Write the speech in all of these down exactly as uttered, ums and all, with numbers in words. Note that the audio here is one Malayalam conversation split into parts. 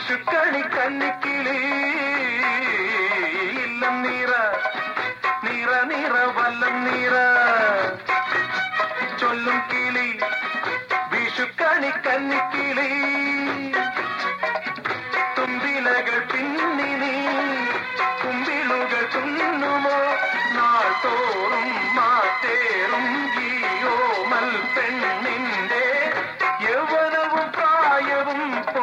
വിഷുക്കണി കന്നിക്കിളി ഇല്ലം നീറ നീറ നീറ വല്ലം നീറ ചൊല്ലും കിളി വിഷുക്കണി കന്നിക്കിളി തുമ്പിലകൾ പിന്നി നീ കുമ്പിളുകൾ തുന്നുമോ നാൾ തോറും മാറ്റേറും ഗീയോമൽ പെണ്ണിന്റെ യൗവനവും പ്രായവും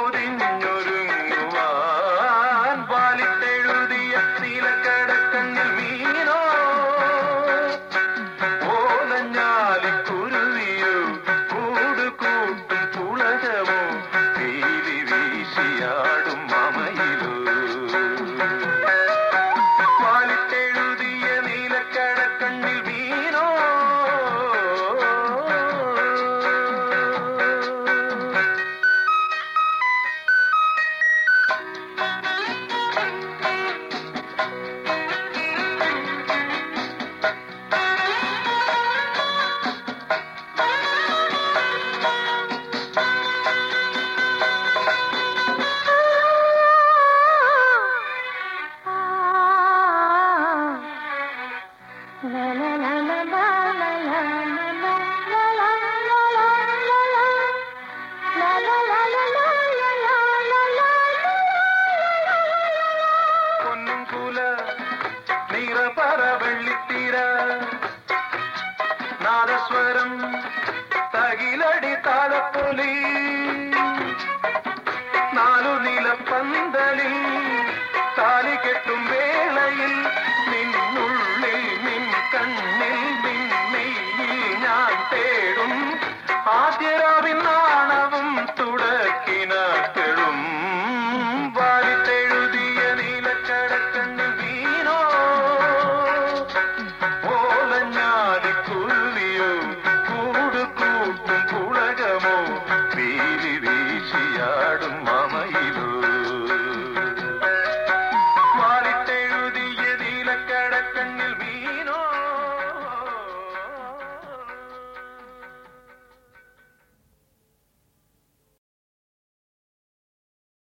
പൊതിഞ്ഞൊരുങ്ങുവാൻ വാലിട്ടെഴുതിയ നീലക്കടക്കണ്ണിൽ മീനോ ഓലഞ്ഞാലിക്കുരുവിയോ കൂട് കൂട്ടും പുളകമോ പീലി വീശിയാടും മമയിലോ വാലിട്ടെഴുതിയ നീലക്കടക്കണ്ണിൽ മീനോ നാദസ്വരം തകിലടി താളപ്പൊലി നാലു നില പന്തലിൽ താലി കെട്ടും